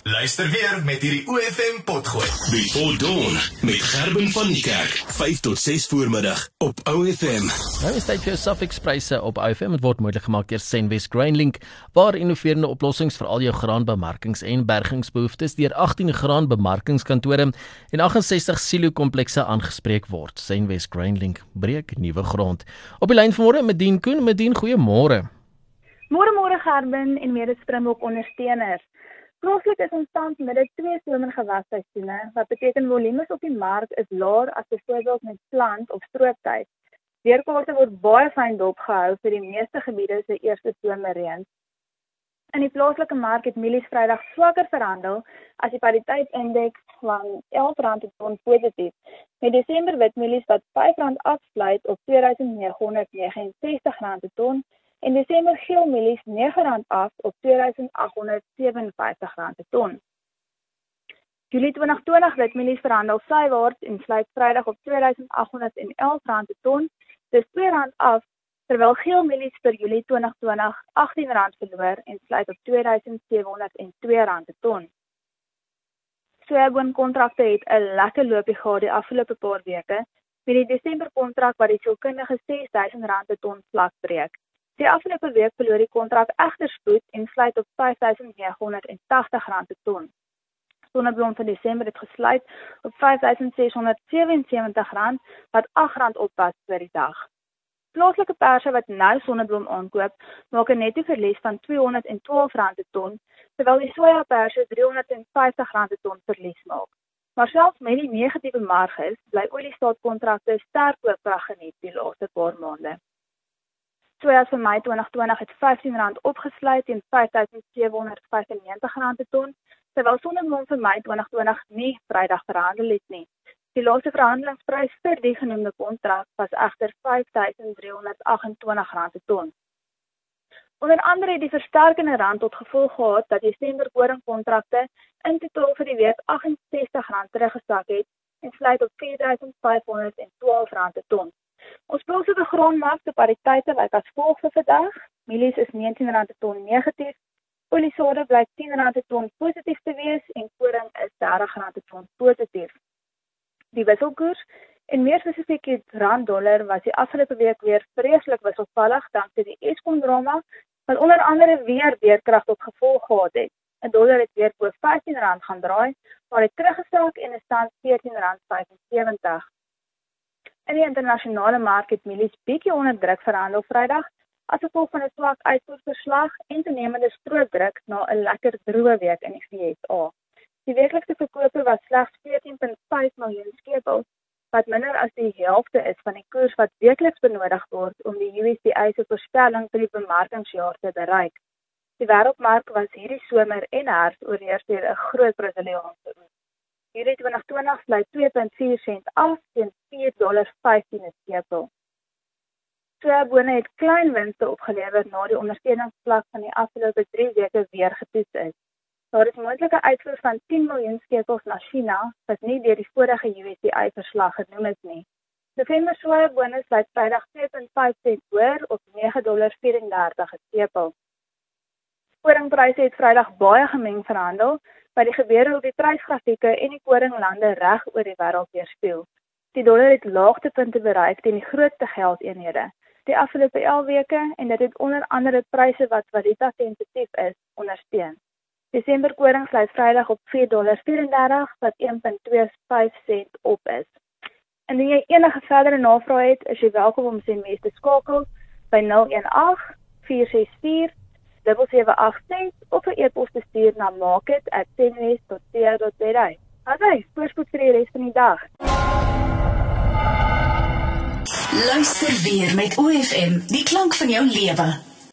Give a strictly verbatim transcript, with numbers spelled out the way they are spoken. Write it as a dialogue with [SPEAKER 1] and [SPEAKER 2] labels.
[SPEAKER 1] Luister weer met hierdie O F M potgooi.
[SPEAKER 2] Before Dawn met Gerben van die Kerk, vyf tot ses voormiddag op O F M.
[SPEAKER 3] Nou is tyd vir jou Safex-pryse op O F M. Het word moontlik gemaak deur Senwes GrainLink, waar innoverende oplossings vir al jou graanbemarkings en bergingsbehoeftes deur agttien graanbemarkingskantore en agt ses silo-komplekse aangespreek word. Senwes GrainLink breek nuwe grond. Op die lyn vanmôre Medien Koen. Medien, goeiemôre.
[SPEAKER 4] Môre môre Gerben en mede Springbok ondersteuners. Plaaslik is ons tans midde twee somergewasseisoene, wat beteken volumes op die mark is laer as byvoorbeeld met plant of strooptyd. Weerkaarte word baie fyn dopgehou vir die meeste gebiede se eerste somerreën. In die plaaslike mark het mielies Vrydag swakker verhandel as die pariteitsindeks van elf rand per ton positief, met Desember witmielies wat vyf rand afsluit op twee duisend nege honderd vyf en sestig rand per ton, en Desember geelmielies nege rand af op twee duisend agt honderd vyf en vyftig rand per ton. Julie twintig twintig witmielies verhandel sywaarts en sluit Vrydag op twee duisend agt honderd elf rand per ton, dis twee rand af, terwyl geelmielies vir Julie twintig twintig agttien rand verloor en sluit op twee duisend sewe honderd twee rand per ton. Sojaboonkontrakte het 'n lekker loopie gehad die afgelope paar weke, met die Desember kontrak wat die sielkundige ses duisend rand per ton vlak breek. Die afgelope week verloor die kontrak egter spoed en sluit op vyf duisend nege honderd tagtig rand per ton. Sonneblom van Desember het gesluit op vyf duisend ses honderd sewensewentig rand, wat agt rand opwas per die dag. Plaaslike perse wat nou sonneblom aankoop, maak 'n netto verlies van tweehonderd twaalf rand per ton, terwyl die sojaperse driehonderd vyftig rand per ton verlies maak. Maar selfs met die negatiewe marges, bly oliestaatkontrakte sterk koopkrag geniet die laaste paar maande. Soja vir Mei twintig twintig het vyftien rand opgesluit teen vyf duisend sewe honderd vyfennegentig rand per ton, terwyl sonneblom vir Mei twintig twintig nie Vrydag verhandel het nie. Die laaste verhandelingsprys vir die genoemde kontrak was egter vyf duisend driehonderd agentwintig rand per ton. Onder andere het die versterkende rand tot gevolg gehad dat Desember koringkontrakte in totaal vir die week agt en sestig rand teruggesak het en sluit op vier duisend vyf honderd twaalf rand per ton. Ons plaaslike graanmarkte pariteite lyk as volg vir vandag. Mielies is negentien rand per ton negatief, oliesade blyk tien rand per ton positief te wees en koring is dertig rand per ton positief. Die wisselkoers en meer spesifiek die rand-dollar was die afgelope week weer vreeslik wisselvallig dankse die Eskom drama, wat onder andere weer weerkrag tot gevolg gehad het. 'n Dollar het weer bo vyftien rand gaan draai, maar het teruggesak en is tans veertien rand vyfensewentig. In die internasionale mark het mielies bietjie onder druk verhandel Vrydag, as gevolg van 'n swak uitvoerverslag en toenemende stroopdruk na 'n lekker droë week in die V S A. Die weeklikse verkope was slegs veertien komma vyf miljoen skepels, wat minder as die helfte is van die koers wat weekliks benodig word om die U S D A se voorspelling vir die bemarkingsjaar te bereik. Die wêreldmark was hierdie somer en herfs oorheers deur 'n groot Brasiliaanse oes. Julie twintig twintig sluit twee komma vier sent af teen vier komma vyftien dollar 'n skepel. Sojabone het klein winste opgelewer na die ondersteuningsvlak van die afgelope drie weke weer getoets is. Daar is moontlike uitvoer van tien miljoen skepels na China, wat nie deur die vorige U S D A verslag genoem is nie. November sojabone sluit Vrydag twee komma vyf sent hoër op nege komma vyerendertig dollar 'n skepel. Koringpryse het Vrydag baie gemeng verhandel, wat die gebeure op die prysgrafieke en die koringlande reg oor die wêreld weerspieël. Die dollar het laagtepunte bereik teen die grootste geldeenhede die afgelope elf weke en dit het onder andere pryse wat valuta sensitief is ondersteun. Desember koring sluit Vrydag op vier komma vyerendertig dollar wat een komma twee vyf sent op is. Indien jy enige verdere navrae het, is jy welkom om Senwes te skakel by nul een agt vier ses vier sewe sewe agt ses of 'n e-pos te stuur na market at senwes dot co dot za. Asai, voorspoed vir die res van die dag.
[SPEAKER 5] Luister weer met O F M, die klank van jou lewe.